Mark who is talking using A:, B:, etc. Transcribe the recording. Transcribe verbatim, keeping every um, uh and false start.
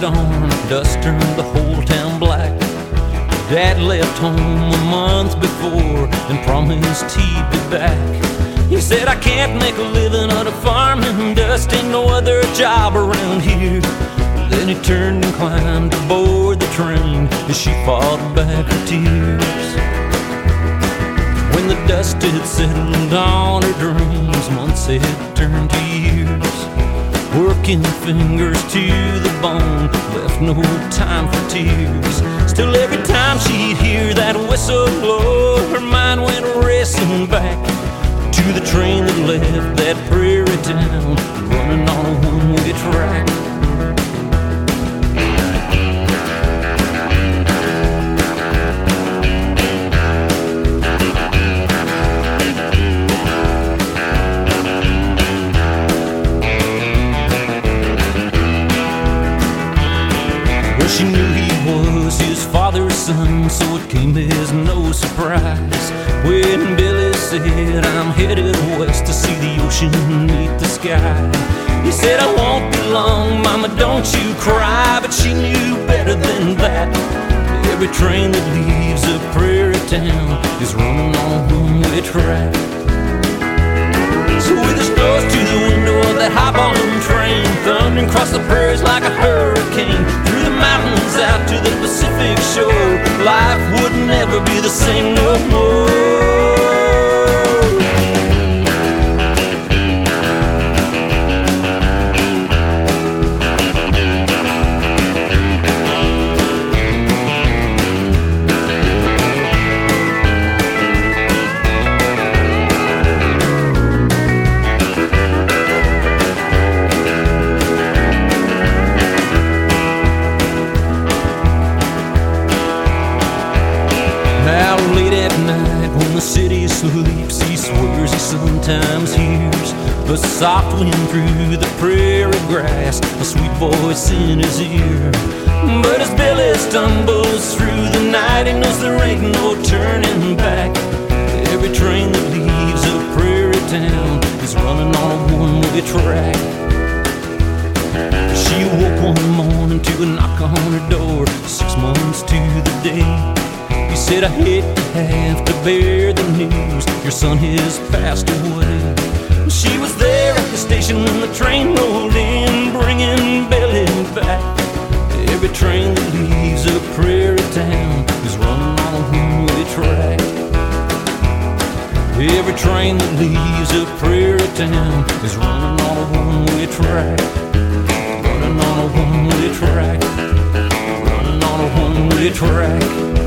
A: storm, dust turned the whole town black. Dad left home a month before and promised he'd be back. He said, I can't make a living on a farming, dust ain't no other job around here. Then he turned and climbed aboard the train as she fought back her tears. When the dust had settled on her dreams, months had turned to years. Working fingers to the bone, left no time for tears. Still every time she'd hear that whistle blow, her mind went racing back to the train that left that prairie town, running on a one-way track. She knew he was his father's son, so it came as no surprise when Billy said, I'm headed west to see the ocean meet the sky. He said, I won't be long, Mama, don't you cry. But she knew better than that. Every train that leaves a prairie town is running on a one-way track. So with his nose to the window of that high-bottom train, thundering across the prairies like a hurricane, through the mountains out to the Pacific shore, life would never be the same no more. The city sleeps, he swears he sometimes hears a soft wind through the prairie grass, a sweet voice in his ear. But as Billy stumbles through the night, he knows there ain't no turning back. Every train that leaves a prairie town is running on a one-way track. She woke one morning to a knock on her door, six months to the day. He said, I hate to have to bear the news, your son has passed away. She was there at the station when the train rolled in, bringing Billy back. Every train that leaves a prairie town is running on a one-way track. Every train that leaves a prairie town is running on a one-way track. Running on a one-way track. Running on a one-way track.